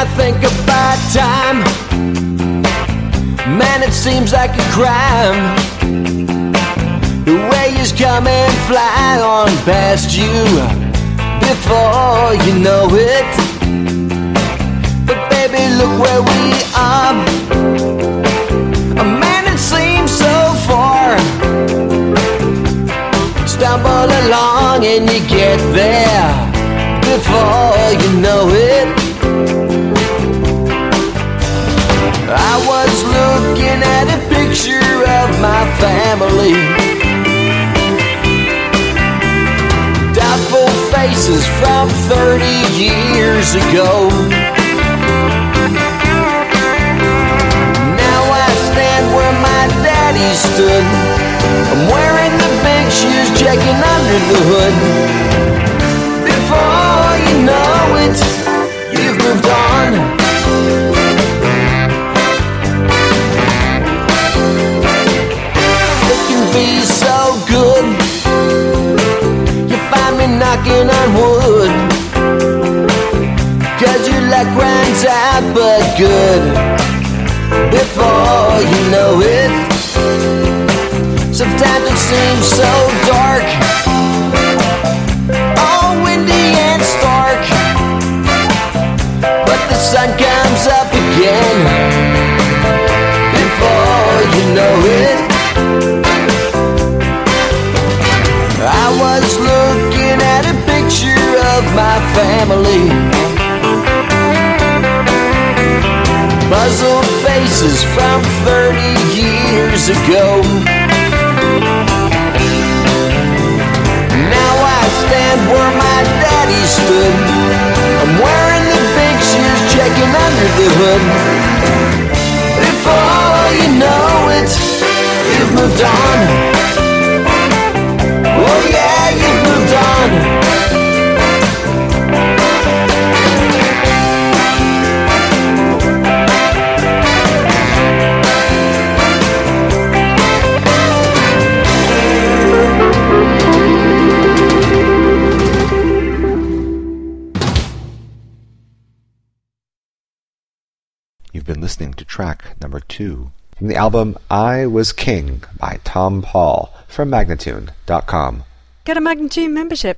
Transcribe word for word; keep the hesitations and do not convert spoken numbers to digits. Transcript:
think about time, man, it seems like a crime. The way you come and fly on past you before you know it. But baby, look where we are. A man, it seems so far. Stumble along and you get there before you know it. I was looking at a picture of my family. Doubtful faces from thirty years ago. Now I stand where my daddy stood. I'm wearing the big shoes, checking under the hood. Before you know it, you've moved on. It can be so good. You find me knocking on wood. Cause your luck runs out but good. Before you know it. Sometimes it seems so dark, all windy and stark. But the sun comes up again before you know it. I was looking at a picture of my family. Puzzled faces from thirty years ago. Now I stand where my daddy stood. I'm wearing the big shoes, checking under the hood. Before you know it, you've moved on. Oh yeah, you've moved on. You've been listening to track number two from the album I Was King by Tom Paul from Magnatune dot com. Get a Magnatune membership